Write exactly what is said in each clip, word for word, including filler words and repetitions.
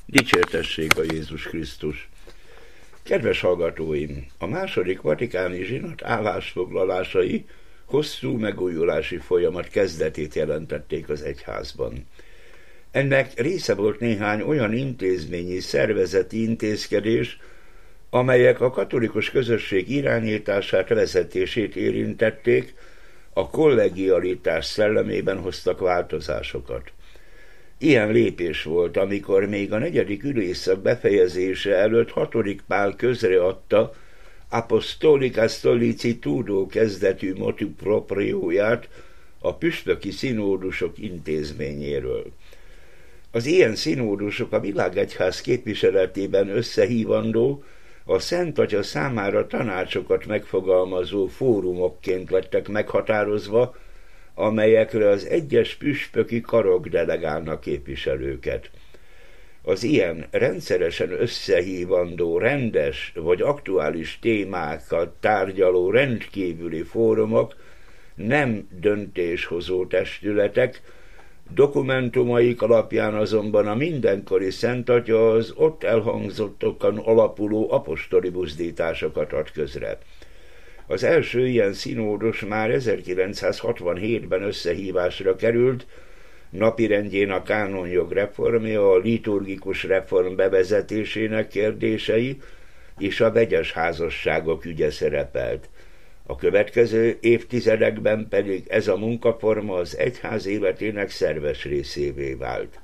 Dicsértessék a Jézus Krisztus! Kedves hallgatóim! A második vatikáni zsinat állásfoglalásai hosszú megújulási folyamat kezdetét jelentették az egyházban. Ennek része volt néhány olyan intézményi, szervezeti intézkedés, amelyek a katolikus közösség irányítását, vezetését érintették, a kollegialitás szellemében hoztak változásokat. Ilyen lépés volt, amikor még a negyedik ülésszak befejezése előtt hatodik Pál közreadta Apostolica Sollicitudo kezdetű motu proprióját a püspöki színódusok intézményéről. Az ilyen színódusok a világegyház képviseletében összehívandó, a Szent Atya számára tanácsokat megfogalmazó fórumokként lettek meghatározva, amelyekre az egyes püspöki karok delegálnak képviselőket. Az ilyen rendszeresen összehívandó, rendes vagy aktuális témákat tárgyaló rendkívüli fórumok nem döntéshozó testületek, dokumentumaik alapján azonban a mindenkori Szent Atya az ott elhangzottokon alapuló apostoli buzdításokat ad közre. Az első ilyen színódus már ezerkilencszázhatvanhétben összehívásra került, napirendjén a kánonjog reformja, a liturgikus reform bevezetésének kérdései és a vegyes házasságok ügye szerepelt. A következő évtizedekben pedig ez a munkaforma az egyház életének szerves részévé vált.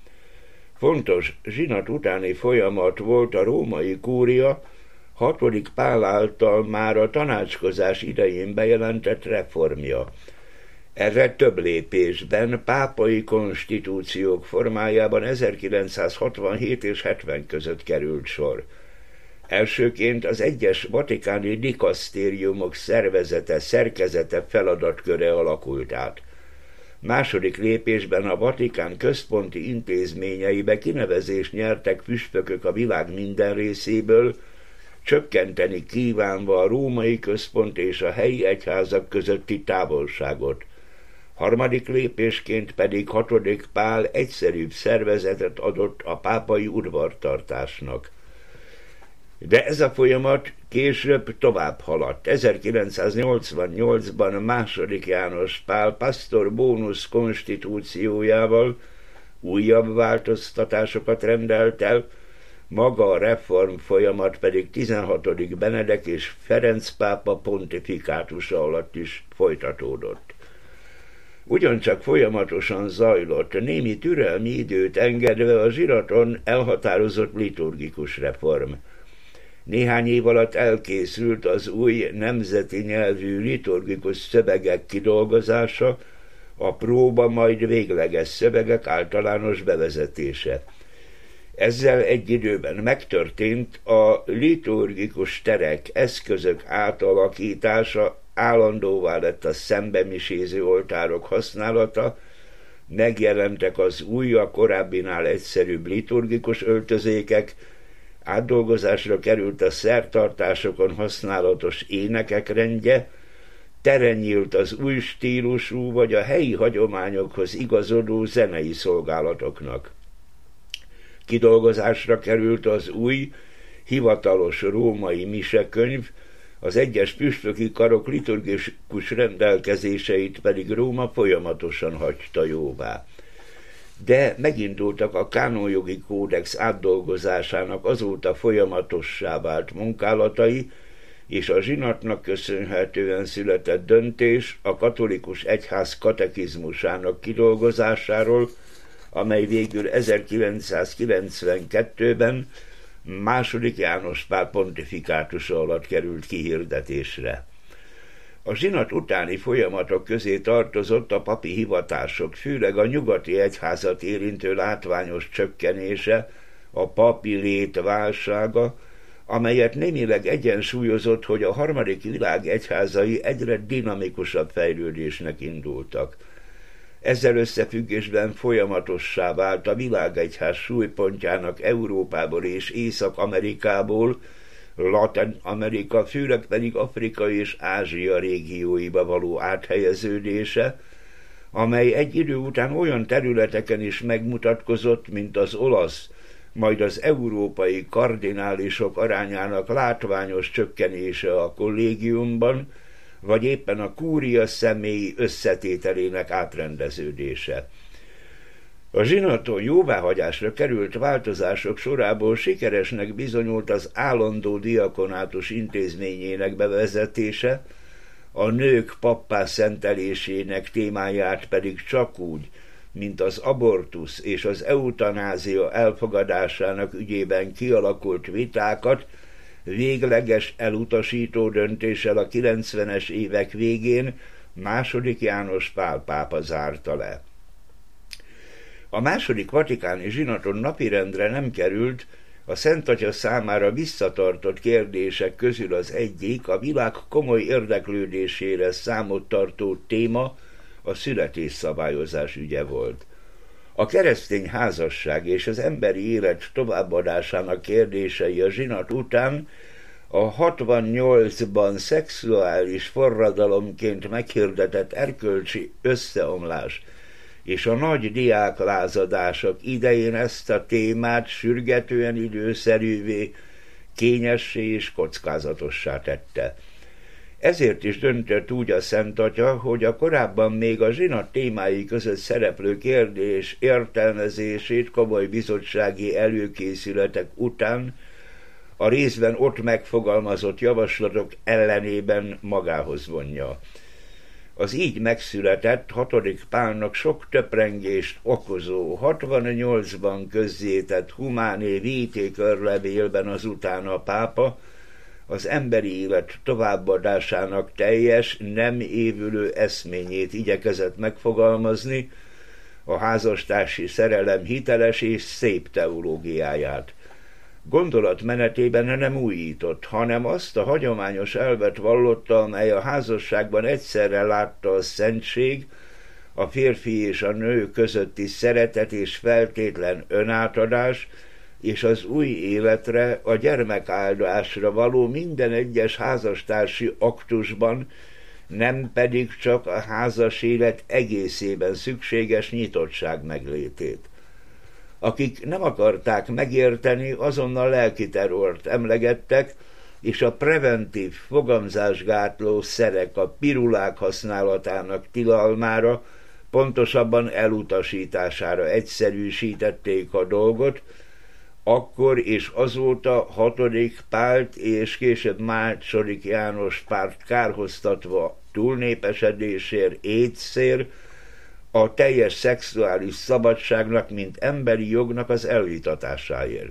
Fontos zsinat utáni folyamat volt a római kúria hatodik Pál által már a tanácskozás idején bejelentett reformja. Erre több lépésben pápai konstitúciók formájában ezerkilencszázhatvanhét és hetven között került sor. Elsőként az egyes vatikáni dikasztériumok szervezete, szerkezete, feladatköre alakult át. Második lépésben a Vatikán központi intézményeibe kinevezést nyertek püspökök a világ minden részéből, csökkenteni kívánva a római központ és a helyi egyházak közötti távolságot. Harmadik lépésként pedig hatodik Pál egyszerűbb szervezetet adott a pápai udvartartásnak. De ez a folyamat később tovább haladt. ezerkilencszáznyolcvannyolcban második János Pál Pastor Bonus konstitúciójával újabb változtatásokat rendelt el, maga a reform folyamat pedig tizenhatodik Benedek és Ferenc pápa pontifikátusa alatt is folytatódott. Ugyancsak folyamatosan zajlott, némi türelmi időt engedve a zsinaton elhatározott liturgikus reform. Néhány év alatt elkészült az új nemzeti nyelvű liturgikus szövegek kidolgozása, a próba majd végleges szövegek általános bevezetése. Ezzel egy időben megtörtént a liturgikus terek, eszközök átalakítása, állandóvá lett a szembemiséző oltárok használata, megjelentek az új, a korábbinál egyszerűbb liturgikus öltözékek, átdolgozásra került a szertartásokon használatos énekek rendje, tere nyílt az új stílusú vagy a helyi hagyományokhoz igazodó zenei szolgálatoknak. Kidolgozásra került az új, hivatalos római misekönyv, az egyes püspöki karok liturgikus rendelkezéseit pedig Róma folyamatosan hagyta jóvá. De megindultak a kánonjogi kódex átdolgozásának azóta folyamatossá vált munkálatai, és a zsinatnak köszönhetően született döntés a katolikus egyház katekizmusának kidolgozásáról, amely végül ezerkilencszázkilencvenkettőben második János Pál pontifikátusa alatt került kihirdetésre. A zsinat utáni folyamatok közé tartozott a papi hivatások, főleg a nyugati egyházat érintő látványos csökkenése, a papi lét válsága, amelyet némileg egyensúlyozott, hogy a harmadik világ egyházai egyre dinamikusabb fejlődésnek indultak. Ezzel összefüggésben folyamatossá vált a világegyház súlypontjának Európából és Észak-Amerikából, Latin-Amerika, főleg pedig Afrika és Ázsia régióiba való áthelyeződése, amely egy idő után olyan területeken is megmutatkozott, mint az olasz majd az európai kardinálisok arányának látványos csökkenése a kollégiumban, vagy éppen a kúria személyi összetételének átrendeződése. A zsinaton jóváhagyásra került változások sorából sikeresnek bizonyult az állandó diakonátus intézményének bevezetése, a nők pappá szentelésének témáját pedig csak úgy, mint az abortusz és az eutanázia elfogadásának ügyében kialakult vitákat, végleges elutasító döntéssel a kilencvenes évek végén második János Pál pápa zárta le. A második vatikáni zsinaton napirendre nem került, a Szent Atya számára visszatartott kérdések közül az egyik, a világ komoly érdeklődésére számot tartó téma a születésszabályozás ügye volt. A keresztény házasság és az emberi élet továbbadásának kérdései a zsinat után a hatvannyolcban szexuális forradalomként meghirdetett erkölcsi összeomlás és a nagy diáklázadások idején ezt a témát sürgetően időszerűvé, kényessé és kockázatossá tette. Ezért is döntött úgy a Szent Atya, hogy a korábban még a zsinat témái között szereplő kérdés értelmezését komoly bizottsági előkészületek után a részben ott megfogalmazott javaslatok ellenében magához vonja. Az így megszületett hatodik Pálnak sok töprengést okozó hatvannyolcban közzétett Humanae Vitae körlevélben azután a pápa az emberi élet továbbadásának teljes, nem évülő eszményét igyekezett megfogalmazni, a házastársi szerelem hiteles és szép teológiáját. Gondolatmenetében nem újított, hanem azt a hagyományos elvet vallotta, amely a házasságban egyszerre látta a szentség, a férfi és a nő közötti szeretet és feltétlen önátadás, és az új életre, a gyermekáldásra való minden egyes házastársi aktusban, nem pedig csak a házas élet egészében szükséges nyitottság meglétét. Akik nem akarták megérteni, azonnal lelkiterrort emlegettek, és a preventív fogamzásgátló szerek, a pirulák használatának tilalmára, pontosabban elutasítására egyszerűsítették a dolgot, akkor és azóta hatodik Pált és később második János Pált kárhoztatva túlnépesedésért, étszért, a teljes szexuális szabadságnak, mint emberi jognak az elvitatásáért.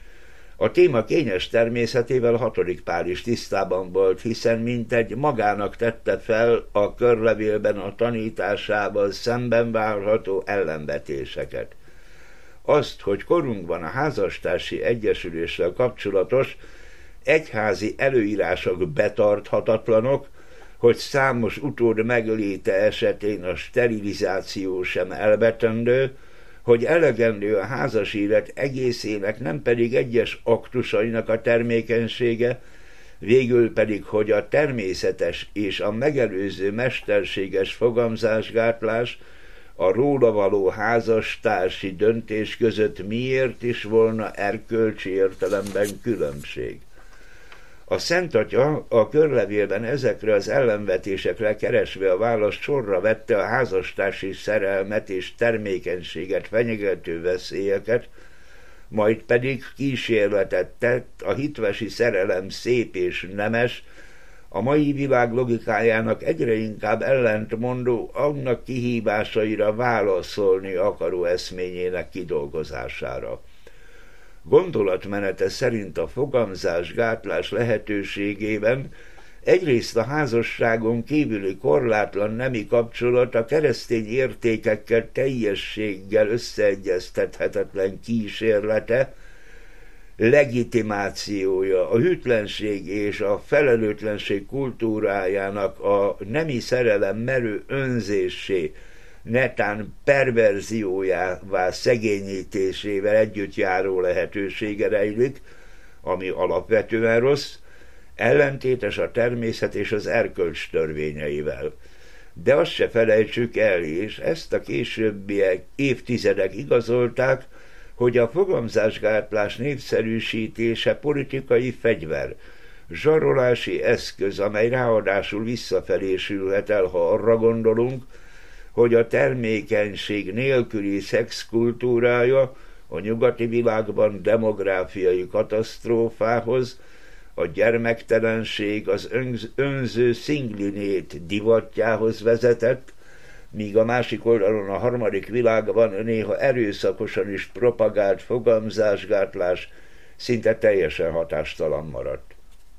A téma kényes természetével hatodik Pál is tisztában volt, hiszen mintegy magának tette fel a körlevélben a tanításával szemben várható ellenvetéseket. Azt, hogy korunkban a házastársi egyesüléssel kapcsolatos egyházi előírások betarthatatlanok, hogy számos utód megléte esetén a sterilizáció sem elvetendő, hogy elegendő a házas élet egészének, nem pedig egyes aktusainak a termékenysége, végül pedig, hogy a természetes és a megelőző mesterséges fogamzásgátlás a róla való házastársi döntés között miért is volna erkölcsi értelemben különbség. A Szent Atya a körlevélben ezekre az ellenvetésekre keresve a választ sorra vette a házastársi szerelmet és termékenységet fenyegető veszélyeket, majd pedig kísérletet tett a hitvesi szerelem szép és nemes, a mai világ logikájának egyre inkább ellentmondó, annak kihívásaira válaszolni akaró eszményének kidolgozására. Gondolatmenete szerint a fogamzásgátlás lehetőségében egyrészt a házasságon kívüli korlátlan nemi kapcsolat a keresztény értékekkel teljességgel összeegyeztethetetlen kísérlete, legitimációja, a hűtlenség és a felelőtlenség kultúrájának a nemi szerelem merő önzésé, netán perverziójává szegényítésével együtt járó lehetősége rejlik, ami alapvetően rossz, ellentétes a természet és az erkölcs törvényeivel. De azt se felejtsük el, és ezt a későbbiek évtizedek igazolták, hogy a fogamzásgátlás népszerűsítése politikai fegyver, zsarolási eszköz, amely ráadásul visszafelé sülhet el, ha arra gondolunk, hogy a termékenység nélküli szexkultúrája a nyugati világban demográfiai katasztrófához, a gyermektelenség az önző szinglinét divatjához vezetett, míg a másik oldalon a harmadik világban néha erőszakosan is propagált fogamzásgátlás szinte teljesen hatástalan maradt.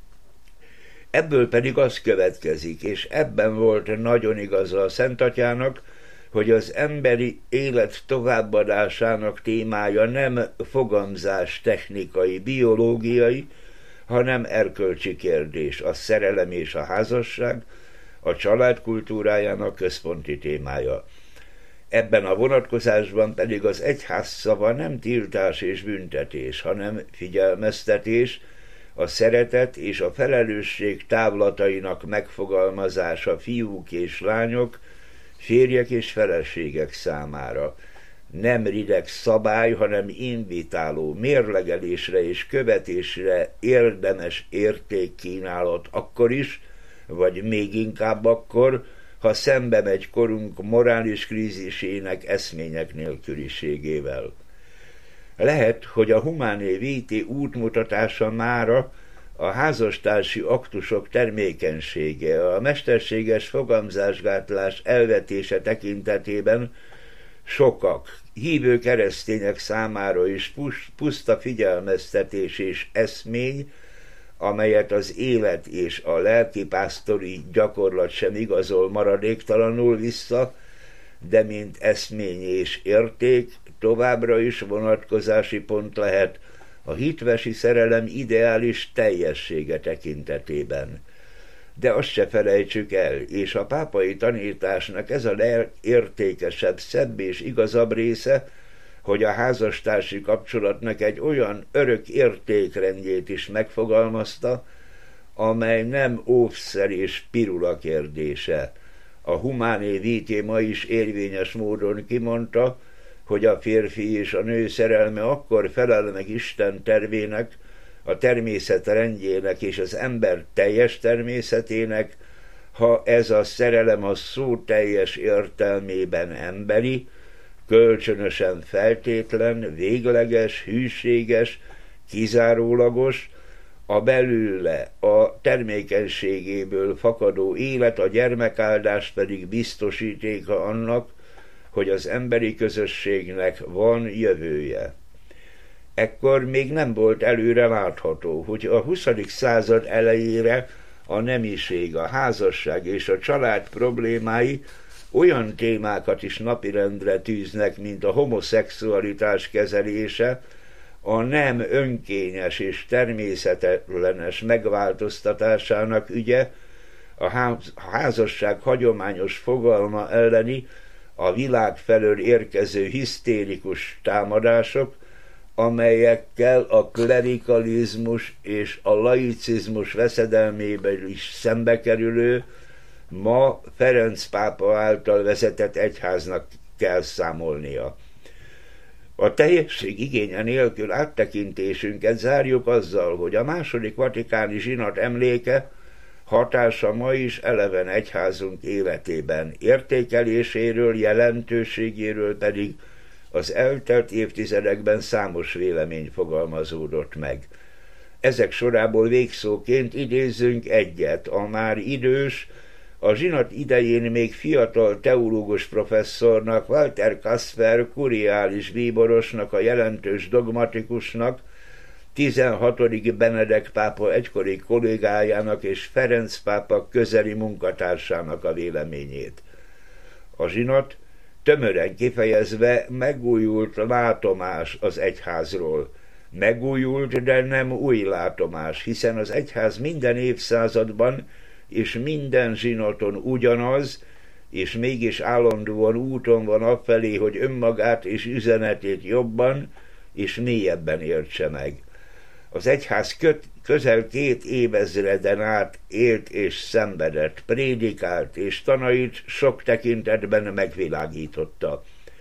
Ebből pedig az következik, és ebben volt nagyon igaza a Szentatyának, hogy az emberi élet továbbadásának témája nem fogamzás technikai, biológiai, hanem erkölcsi kérdés, a szerelem és a házasság, a család kultúrájának központi témája. Ebben a vonatkozásban pedig az egyház szava nem tiltás és büntetés, hanem figyelmeztetés, a szeretet és a felelősség távlatainak megfogalmazása fiúk és lányok, férjek és feleségek számára. Nem rideg szabály, hanem invitáló, mérlegelésre és követésre érdemes értékkínálat akkor is, vagy még inkább akkor, ha szembe megy korunk morális krízisének eszmények nélküliségével. Lehet, hogy a Humanae Vitae útmutatása mára a házastársi aktusok termékenysége, a mesterséges fogamzásgátlás elvetése tekintetében sokak, hívő keresztények számára is puszta figyelmeztetés és eszmény, amelyet az élet és a lelkipásztori gyakorlat sem igazol maradéktalanul vissza, de mint eszmény és érték továbbra is vonatkozási pont lehet a hitvesi szerelem ideális teljessége tekintetében. De azt se felejtsük el, és a pápai tanításnak ez a legértékesebb, szebb és igazabb része, hogy a házastársi kapcsolatnak egy olyan örök értékrendjét is megfogalmazta, amely nem óvszer és pirula kérdése. A Humanae Vitae ma is érvényes módon kimondta, hogy a férfi és a nő szerelme akkor felel meg Isten tervének, a természet rendjének és az ember teljes természetének, ha ez a szerelem a szó teljes értelmében emberi, kölcsönösen feltétlen, végleges, hűséges, kizárólagos, a belőle a termékenységéből fakadó élet, a gyermekáldás pedig biztosítéka annak, hogy az emberi közösségnek van jövője. Ekkor még nem volt előre látható, hogy a huszadik század elejére a nemiség, a házasság és a család problémái olyan témákat is napirendre tűznek, mint a homoszexualitás kezelése, a nem önkényes és természetlenes megváltoztatásának ügye, a házasság hagyományos fogalma elleni a világ felől érkező hisztérikus támadások, amelyekkel a klerikalizmus és a laicizmus veszedelmében is szembekerülő, ma Ferenc pápa által vezetett egyháznak kell számolnia. A teljesség igénye nélkül áttekintésünket zárjuk azzal, hogy a második vatikáni zsinat emléke hatása ma is eleven egyházunk életében, értékeléséről, jelentőségéről pedig az eltelt évtizedekben számos vélemény fogalmazódott meg. Ezek sorából végszóként idézzünk egyet, a már idős, a zsinat idején még fiatal teológus professzornak, Walter Kasper kuriális bíborosnak, a jelentős dogmatikusnak, tizenhatodik Benedek pápa egykori kollégájának és Ferenc pápa közeli munkatársának a véleményét. A zsinat tömören kifejezve megújult látomás az egyházról. Megújult, de nem új látomás, hiszen az egyház minden évszázadban és minden zsinaton ugyanaz, és mégis állandóan úton van afelé, hogy önmagát és üzenetét jobban és mélyebben értse meg. Az egyház köt, közel két évezreden át élt és szenvedett, prédikált és tanait sok tekintetben megvilágította.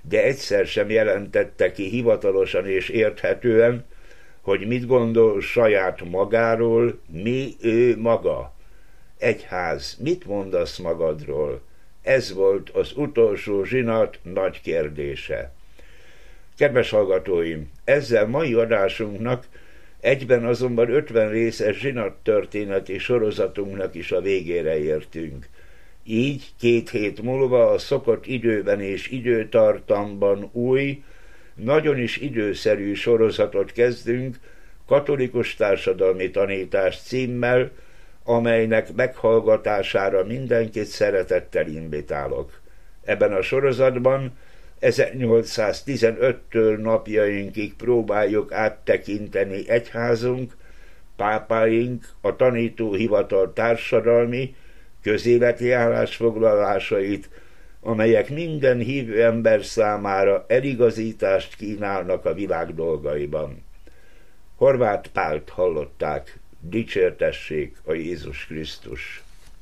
de egyszer sem jelentette ki hivatalosan és érthetően, hogy mit gondol saját magáról, mi ő maga. Egyház, mit mondasz magadról? Ez volt az utolsó zsinat nagy kérdése. Kedves hallgatóim, ezzel mai adásunknak, egyben azonban ötven részes zsinattörténeti sorozatunknak is a végére értünk. Így két hét múlva a szokott időben és időtartamban új, nagyon is időszerű sorozatot kezdünk Katolikus társadalmi tanítás címmel, amelynek meghallgatására mindenkit szeretettel invitálok. Ebben a sorozatban ezernyolcszáztizenöttől napjainkig próbáljuk áttekinteni egyházunk, pápáink, a tanítóhivatal társadalmi, közéleti állásfoglalásait, amelyek minden hívő ember számára eligazítást kínálnak a világ dolgaiban. Horváth Pált hallották, dicsértessék a Jézus Krisztus!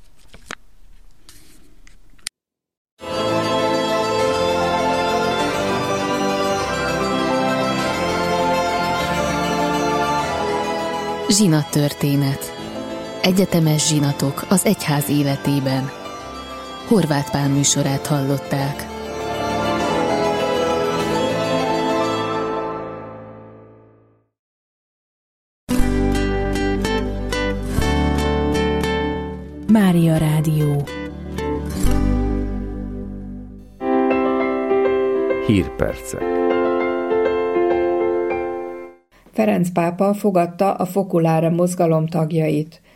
Zsinattörténet. Egyetemes zsinatok az egyház életében. Horváth Pál műsorát hallották. Mária Rádió. Hírpercek. Ferenc pápa fogadta a Focolare mozgalom tagjait.